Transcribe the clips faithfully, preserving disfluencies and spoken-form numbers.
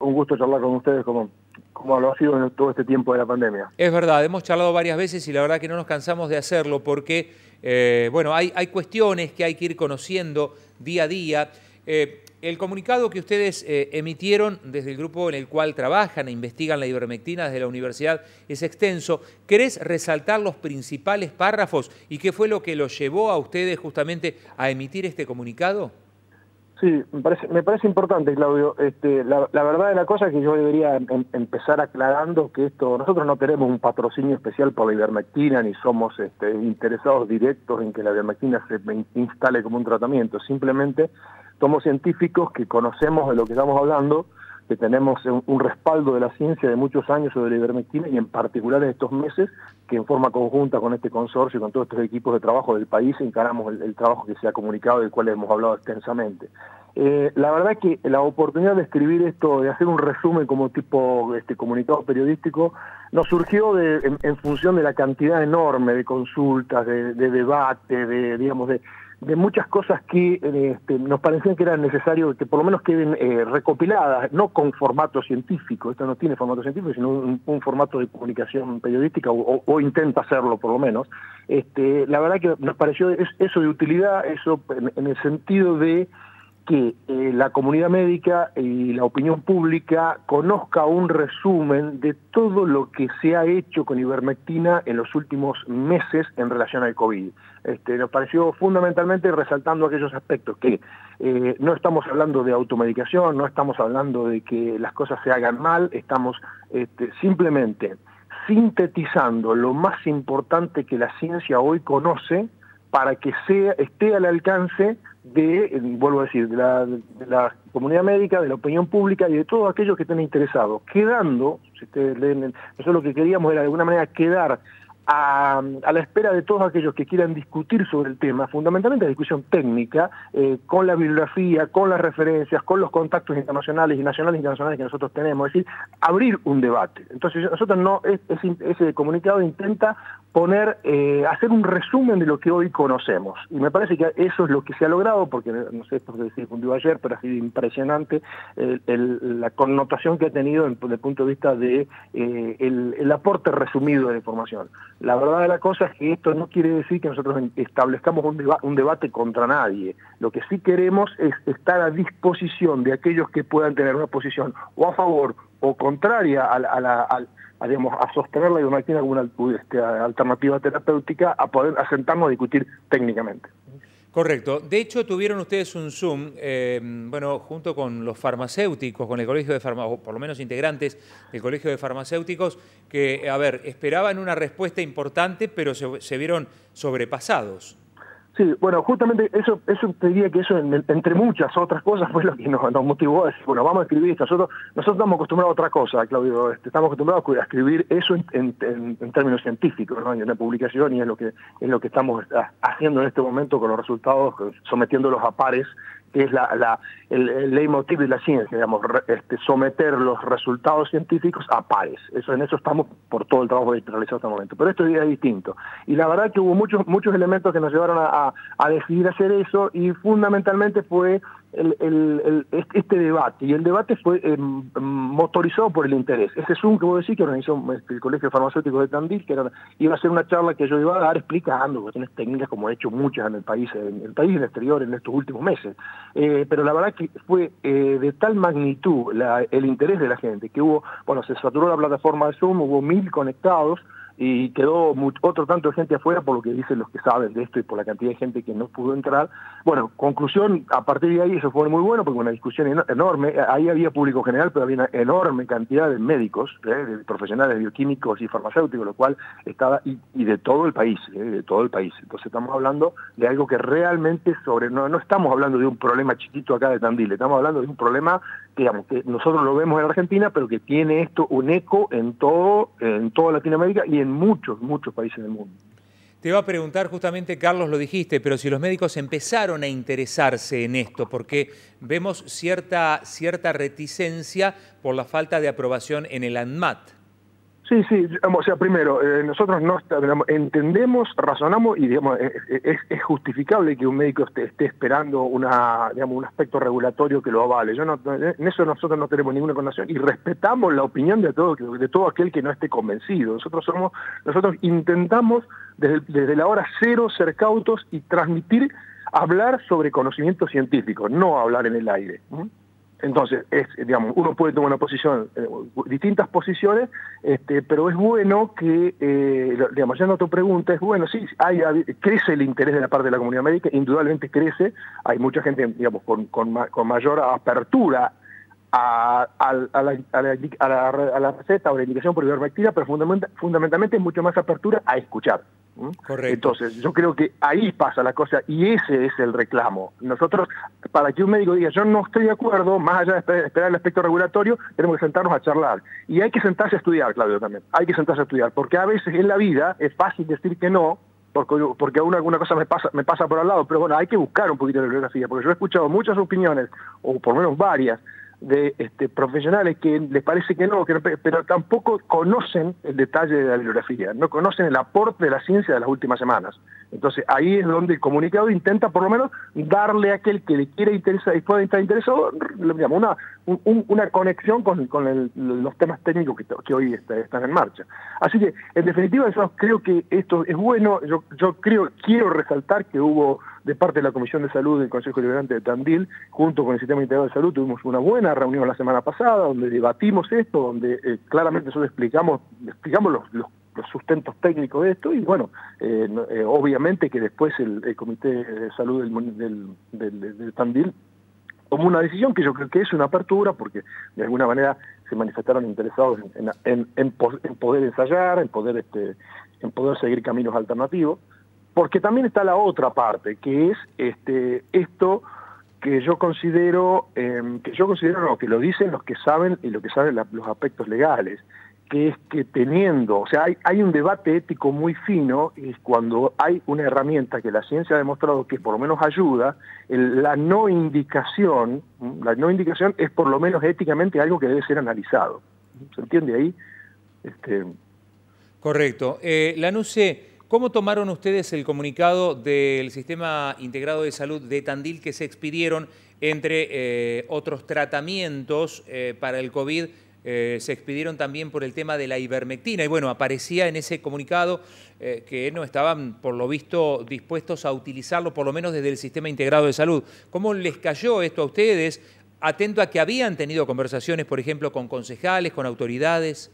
un gusto charlar con ustedes como, como lo ha sido en todo este tiempo de la pandemia. Es verdad, hemos charlado varias veces y la verdad que no nos cansamos de hacerlo porque, eh, bueno, hay, hay cuestiones que hay que ir conociendo día a día. Eh, el comunicado que ustedes eh, emitieron desde el grupo en el cual trabajan e investigan la ivermectina desde la universidad es extenso. ¿Querés resaltar los principales párrafos y qué fue lo que los llevó a ustedes justamente a emitir este comunicado? Sí, me parece, me parece importante, Claudio. Este, la, la verdad de la cosa es que yo debería em, empezar aclarando que esto, nosotros no tenemos un patrocinio especial por la ivermectina, ni somos este, interesados directos en que la ivermectina se instale como un tratamiento. Simplemente somos científicos que conocemos de lo que estamos hablando, que tenemos un, un respaldo de la ciencia de muchos años sobre la ivermectina y en particular en estos meses que en forma conjunta con este consorcio y con todos estos equipos de trabajo del país encaramos el, el trabajo que se ha comunicado, del cual hemos hablado extensamente. Eh, la verdad es que la oportunidad de escribir esto, de hacer un resumen como tipo este, comunicado periodístico, nos surgió de, en, en función de la cantidad enorme de consultas, de, de debate, de, digamos, de, de muchas cosas que este, nos parecían que era necesario que por lo menos queden eh, recopiladas, no con formato científico, esto no tiene formato científico, sino un, un formato de comunicación periodística, o, o, o intenta hacerlo por lo menos. Este, la verdad que nos pareció eso de utilidad, eso en, en el sentido de que eh, la comunidad médica y la opinión pública conozca un resumen de todo lo que se ha hecho con ivermectina en los últimos meses en relación al COVID. Este, nos pareció fundamentalmente resaltando aquellos aspectos que eh, no estamos hablando de automedicación, no estamos hablando de que las cosas se hagan mal, estamos este, simplemente sintetizando lo más importante que la ciencia hoy conoce para que sea, esté al alcance de, vuelvo a decir, de la, de la comunidad médica, de la opinión pública y de todos aquellos que estén interesados, quedando, si ustedes leen, nosotros lo que queríamos era de alguna manera quedar a, a la espera de todos aquellos que quieran discutir sobre el tema, fundamentalmente la discusión técnica, eh, con la bibliografía, con las referencias, con los contactos internacionales y nacionales e internacionales que nosotros tenemos, es decir, abrir un debate. Entonces nosotros no, es, es, ese comunicado intenta poner, eh, hacer un resumen de lo que hoy conocemos. Y me parece que eso es lo que se ha logrado, porque no sé, esto se difundió ayer, pero ha sido impresionante el, el, la connotación que ha tenido desde el punto de vista de eh, el, el aporte resumido de la información. La verdad de la cosa es que esto no quiere decir que nosotros establezcamos un, deba un debate contra nadie. Lo que sí queremos es estar a disposición de aquellos que puedan tener una posición o a favor o contraria a, a la... A, A, digamos, a sostener la ivermectina como una este, alternativa terapéutica, a poder a sentarnos a discutir técnicamente. Correcto. De hecho, tuvieron ustedes un Zoom, eh, bueno, junto con los farmacéuticos, con el Colegio de Farmacéuticos, o por lo menos integrantes del Colegio de Farmacéuticos, que, a ver, esperaban una respuesta importante, pero se, se vieron sobrepasados. Sí, bueno, justamente eso, eso te diría que eso, entre muchas otras cosas, fue lo que nos, nos motivó a decir, bueno, vamos a escribir esto. Nosotros, nosotros estamos acostumbrados a otra cosa, Claudio, este, estamos acostumbrados a escribir eso en, en, en términos científicos, ¿no? Y una publicación, y es lo que es lo que estamos haciendo en este momento con los resultados, sometiéndolos a pares, que es la, la, el, el leitmotiv de la ciencia, digamos, este, someter los resultados científicos a pares. Eso, en eso estamos por todo el trabajo que realizado hasta el momento. Pero esto es distinto. Y la verdad que hubo muchos, muchos elementos que nos llevaron a, a, a decidir hacer eso, y fundamentalmente fue el, el, el, este debate. Y el debate fue eh, motorizado por el interés. Ese Zoom que vos decís, que organizó el Colegio Farmacéutico de Tandil, que era, iba a ser una charla que yo iba a dar explicando cuestiones técnicas, como he hecho muchas en el país, en el país y en el exterior en estos últimos meses. Eh, pero la verdad que fue eh, de tal magnitud la, el interés de la gente, que hubo, bueno, se saturó la plataforma de Zoom, hubo mil conectados, y quedó mucho, otro tanto de gente afuera, por lo que dicen los que saben de esto y por la cantidad de gente que no pudo entrar. Bueno, conclusión, a partir de ahí eso fue muy bueno, porque una discusión enorme, ahí había público general, pero había una enorme cantidad de médicos, ¿eh? de profesionales bioquímicos y farmacéuticos, lo cual estaba, y, y de todo el país, ¿eh? de todo el país. Entonces estamos hablando de algo que realmente sobre, no, no estamos hablando de un problema chiquito acá de Tandil, estamos hablando de un problema, digamos, que nosotros lo vemos en Argentina, pero que tiene esto un eco en todo, en toda Latinoamérica y en muchos, muchos países del mundo. Te iba a preguntar justamente, Carlos, lo dijiste, pero si los médicos empezaron a interesarse en esto, porque vemos cierta, cierta reticencia por la falta de aprobación en el ANMAT. Sí, sí, o sea, primero, eh, nosotros no digamos, entendemos, razonamos y digamos, es, es, es justificable que un médico esté, esté esperando una, digamos, un aspecto regulatorio que lo avale. Yo no, en eso nosotros no tenemos ninguna condenación y respetamos la opinión de todo, de todo aquel que no esté convencido. Nosotros somos, nosotros intentamos desde, desde la hora cero ser cautos y transmitir, hablar sobre conocimiento científico, no hablar en el aire. ¿Mm? Entonces, es, digamos, uno puede tomar una posición, eh, distintas posiciones, este, pero es bueno que, eh, digamos, ya no tu pregunta, es bueno, sí, hay, hay, crece el interés de la parte de la comunidad médica, indudablemente crece, hay mucha gente, digamos, con, con, con mayor apertura a, a, a, la, a, la, a, la, a la receta o la indicación por ivermectina, pero fundament, fundamentalmente es mucho más apertura a escuchar. Correcto. Entonces, yo creo que ahí pasa la cosa y ese es el reclamo. Nosotros, para que un médico diga, yo no estoy de acuerdo, más allá de esperar el aspecto regulatorio, tenemos que sentarnos a charlar. Y hay que sentarse a estudiar, Claudio, también. Hay que sentarse a estudiar, porque a veces en la vida es fácil decir que no, porque, porque una, alguna cosa me pasa, me pasa por al lado, pero bueno, hay que buscar un poquito de bibliografía, porque yo he escuchado muchas opiniones, o por lo menos varias, de este, profesionales que les parece que no, que no, pero tampoco conocen el detalle de la bibliografía, no conocen el aporte de la ciencia de las últimas semanas. Entonces ahí es donde el comunicado intenta por lo menos darle a aquel que le quiere interesar y pueda estar interesado, digamos, una, un, una conexión con, con el, los temas técnicos que, que hoy está, están en marcha. Así que en definitiva yo creo que esto es bueno, yo, yo creo, quiero resaltar que hubo de parte de la Comisión de Salud del Consejo Deliberante de Tandil, junto con el Sistema Integrado de Salud, tuvimos una buena reunión la semana pasada, donde debatimos esto, donde eh, claramente nosotros explicamos, explicamos los, los, los sustentos técnicos de esto, y bueno, eh, eh, obviamente que después el, el Comité de Salud del, del, del, del Tandil tomó una decisión que yo creo que es una apertura, porque de alguna manera se manifestaron interesados en, en, en, en, en poder ensayar, en poder, este, en poder seguir caminos alternativos. Porque también está la otra parte, que es este, esto que yo considero, eh, que yo considero no, que lo dicen los que saben y los que saben la, los aspectos legales, que es que teniendo, o sea, hay, hay un debate ético muy fino, y cuando hay una herramienta que la ciencia ha demostrado que por lo menos ayuda, el, la no indicación, la no indicación es por lo menos éticamente algo que debe ser analizado. ¿Se entiende ahí? Este... Correcto. Eh, Lanuse, ¿cómo tomaron ustedes el comunicado del Sistema Integrado de Salud de Tandil que se expidieron entre eh, otros tratamientos eh, para el COVID? Eh, se expidieron también por el tema de la ivermectina y bueno, aparecía en ese comunicado eh, que no estaban por lo visto dispuestos a utilizarlo, por lo menos desde el Sistema Integrado de Salud. ¿Cómo les cayó esto a ustedes? Atento a que habían tenido conversaciones, por ejemplo, con concejales, con autoridades.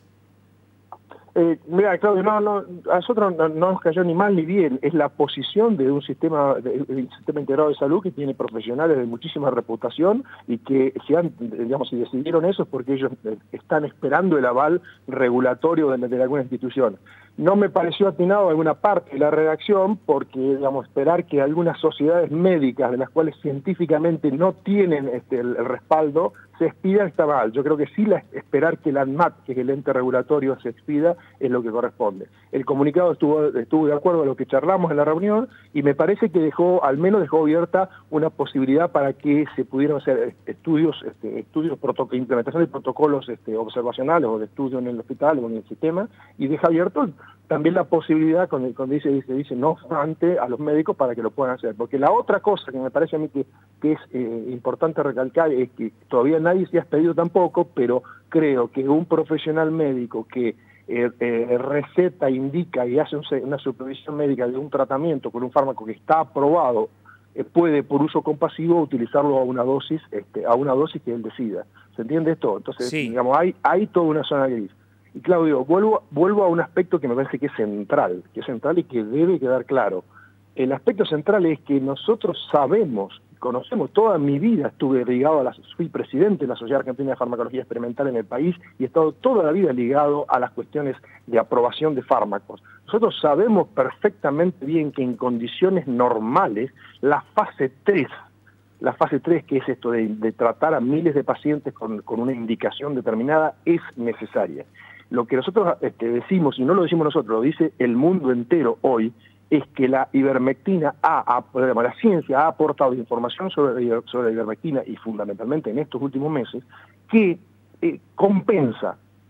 Eh, mira, Claudio, no, no, a nosotros no, no nos cayó ni mal ni bien, es la posición de un sistema, de, de un sistema integrado de salud que tiene profesionales de muchísima reputación y que si, han, digamos, si decidieron eso es porque ellos están esperando el aval regulatorio de, de alguna institución. No me pareció atinado alguna parte de la redacción porque, digamos, esperar que algunas sociedades médicas de las cuales científicamente no tienen este, el, el respaldo se expidan está mal. Yo creo que sí la, esperar que el ANMAT, que es el ente regulatorio, se expida es lo que corresponde. El comunicado estuvo, estuvo de acuerdo a lo que charlamos en la reunión y me parece que dejó, al menos dejó abierta una posibilidad para que se pudieran hacer estudios, este, estudios implementación de protocolos este, observacionales o de estudio en el hospital o en el sistema, y deja abierto también la posibilidad, cuando, cuando dice, dice, dice no obstante, a los médicos para que lo puedan hacer. Porque la otra cosa que me parece a mí que, que es eh, importante recalcar es que todavía nadie se ha expedido tampoco, pero creo que un profesional médico que eh, eh, receta, indica y hace un, una supervisión médica de un tratamiento con un fármaco que está aprobado, eh, puede por uso compasivo utilizarlo a una dosis, este, a una dosis que él decida. ¿Se entiende esto? Entonces, sí. digamos, hay, hay toda una zona gris. Y Claudio, vuelvo, vuelvo a un aspecto que me parece que es central, que es central y que debe quedar claro. El aspecto central es que nosotros sabemos, conocemos, toda mi vida estuve ligado a la, fui presidente de la Sociedad Argentina de Farmacología Experimental en el país y he estado toda la vida ligado a las cuestiones de aprobación de fármacos. Nosotros sabemos perfectamente bien que en condiciones normales, la fase tres, la fase tres, que es esto de, de tratar a miles de pacientes con, con una indicación determinada, es necesaria. Lo que nosotros este, decimos, y no lo decimos nosotros, lo dice el mundo entero hoy, es que la ivermectina, ha, ha, la ciencia ha aportado información sobre, sobre la ivermectina y fundamentalmente en estos últimos meses, que eh, compensa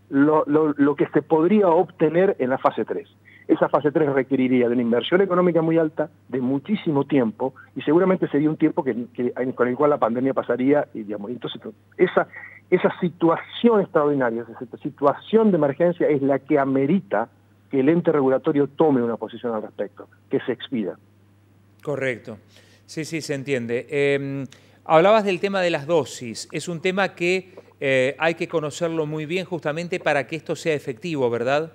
lo, lo, lo que se podría obtener en la fase tres. Esa fase tres requeriría de una inversión económica muy alta, de muchísimo tiempo, y seguramente sería un tiempo que, que, con el cual la pandemia pasaría. Y, digamos, entonces, esa, esa situación extraordinaria, esa situación de emergencia es la que amerita que el ente regulatorio tome una posición al respecto, que se expida. Correcto. Sí, sí, se entiende. Eh, hablabas del tema de las dosis. Es un tema que eh, hay que conocerlo muy bien justamente para que esto sea efectivo, ¿verdad?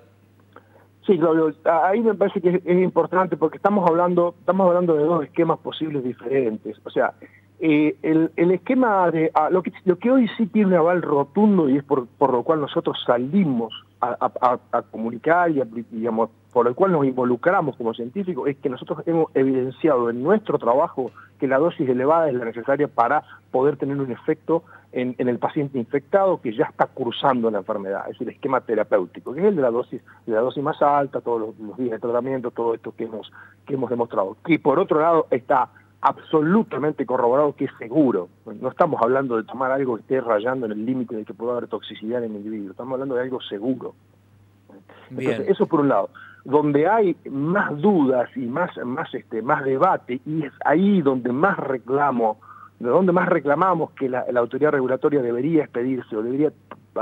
Sí, Claudio, ahí me parece que es importante porque estamos hablando, estamos hablando de dos esquemas posibles diferentes. O sea, eh, el, el esquema de ah, lo, que, lo que hoy sí tiene un aval rotundo y es por, por lo cual nosotros salimos a, a, a comunicar y, a, digamos, por el cual nos involucramos como científicos, es que nosotros hemos evidenciado en nuestro trabajo que la dosis elevada es la necesaria para poder tener un efecto en, en el paciente infectado que ya está cursando la enfermedad. Es el esquema terapéutico, que es el de la dosis, de la dosis más alta, todos los, los días de tratamiento, todo esto que hemos, que hemos demostrado. Y por otro lado está absolutamente corroborado que es seguro. No estamos hablando de tomar algo que esté rayando en el límite de que pueda haber toxicidad en el individuo, estamos hablando de algo seguro. Entonces, Bien. Eso por un lado. Donde hay más dudas y más, más, este, más debate, y es ahí donde más reclamo, de donde más reclamamos que la, la autoridad regulatoria debería expedirse o debería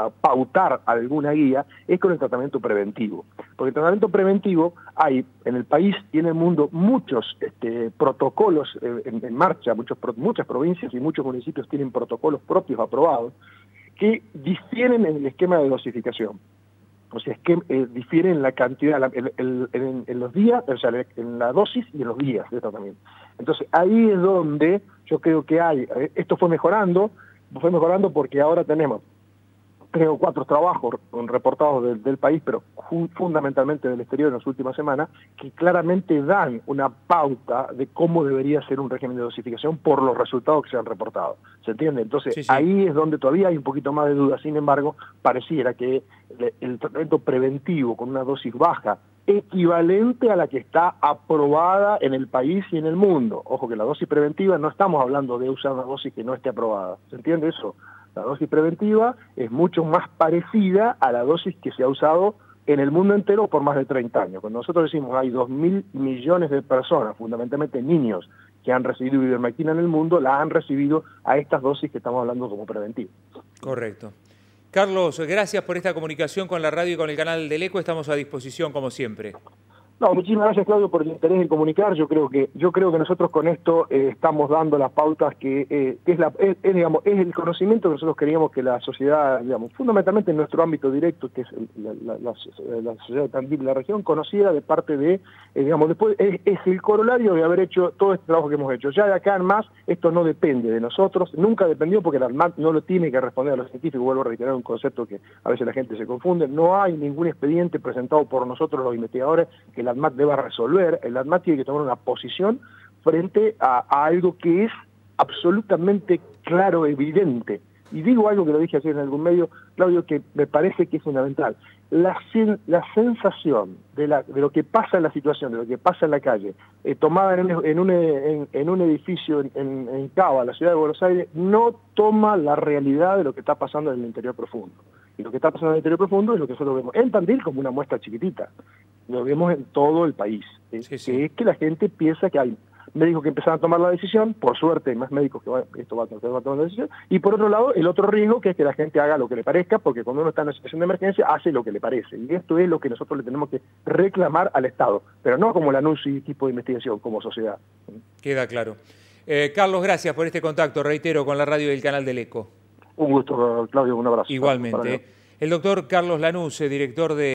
pautar alguna guía, es con el tratamiento preventivo. Porque el tratamiento preventivo hay en el país y en el mundo muchos este, protocolos eh, en, en marcha, muchos, muchas provincias y muchos municipios tienen protocolos propios aprobados que difieren en el esquema de dosificación. O sea, es que eh, difieren en la cantidad, la, el, el, en, en los días, o sea, en la dosis y en los días de tratamiento. Entonces, ahí es donde yo creo que hay, eh, esto fue mejorando, fue mejorando porque ahora tenemos tres o cuatro trabajos reportados del, del país, pero fundamentalmente del exterior en las últimas semanas, que claramente dan una pauta de cómo debería ser un régimen de dosificación por los resultados que se han reportado. ¿Se entiende? Entonces, sí, sí. Ahí es donde todavía hay un poquito más de duda. Sin embargo, pareciera que el, el tratamiento preventivo con una dosis baja, equivalente a la que está aprobada en el país y en el mundo. Ojo que la dosis preventiva, no estamos hablando de usar una dosis que no esté aprobada. ¿Se entiende eso? La dosis preventiva es mucho más parecida a la dosis que se ha usado en el mundo entero por más de treinta años. Cuando nosotros decimos hay dos mil millones de personas, fundamentalmente niños, que han recibido ivermectina en el mundo, la han recibido a estas dosis que estamos hablando como preventiva. Correcto. Carlos, gracias por esta comunicación con la radio y con el canal del ECO. Estamos a disposición como siempre. No, muchísimas gracias, Claudio, por el interés en comunicar. Yo creo que yo creo que nosotros con esto eh, estamos dando las pautas que, eh, que es, la, es, es, digamos, es el conocimiento que nosotros queríamos que la sociedad, digamos, fundamentalmente en nuestro ámbito directo, que es el, la, la, la, la sociedad tangible de la región, conocida de parte de, eh, digamos, después es, es el corolario de haber hecho todo este trabajo que hemos hecho. Ya de acá en más, esto no depende de nosotros, nunca dependió porque la ANMAT no lo tiene que responder a los científicos. Vuelvo a reiterar un concepto que a veces la gente se confunde. No hay ningún expediente presentado por nosotros los investigadores que la ANMAT deba resolver. El ANMAT tiene que tomar una posición frente a, a algo que es absolutamente claro, evidente. Y digo algo que lo dije ayer en algún medio, Claudio, que me parece que es fundamental. La, la sensación de, la, de lo que pasa en la situación, de lo que pasa en la calle, eh, tomada en un, en un, en, en un edificio en, en, en Cava, la ciudad de Buenos Aires, no toma la realidad de lo que está pasando en el interior profundo. Y lo que está pasando en el interior profundo es lo que nosotros vemos en Tandil como una muestra chiquitita. Lo vemos en todo el país. ¿eh? Sí, sí. Que es que la gente piensa que hay médicos que empezaron a tomar la decisión, por suerte hay más médicos que van, esto va, va a tomar la decisión, y por otro lado, el otro riesgo que es que la gente haga lo que le parezca, porque cuando uno está en una situación de emergencia, hace lo que le parece. Y esto es lo que nosotros le tenemos que reclamar al Estado, pero no como el anuncio y tipo de investigación, como sociedad. Queda claro. Eh, Carlos, gracias por este contacto, reitero, con la radio y el canal del ECO. Un gusto, Claudio, un abrazo. Igualmente. El doctor Carlos Lanús, director de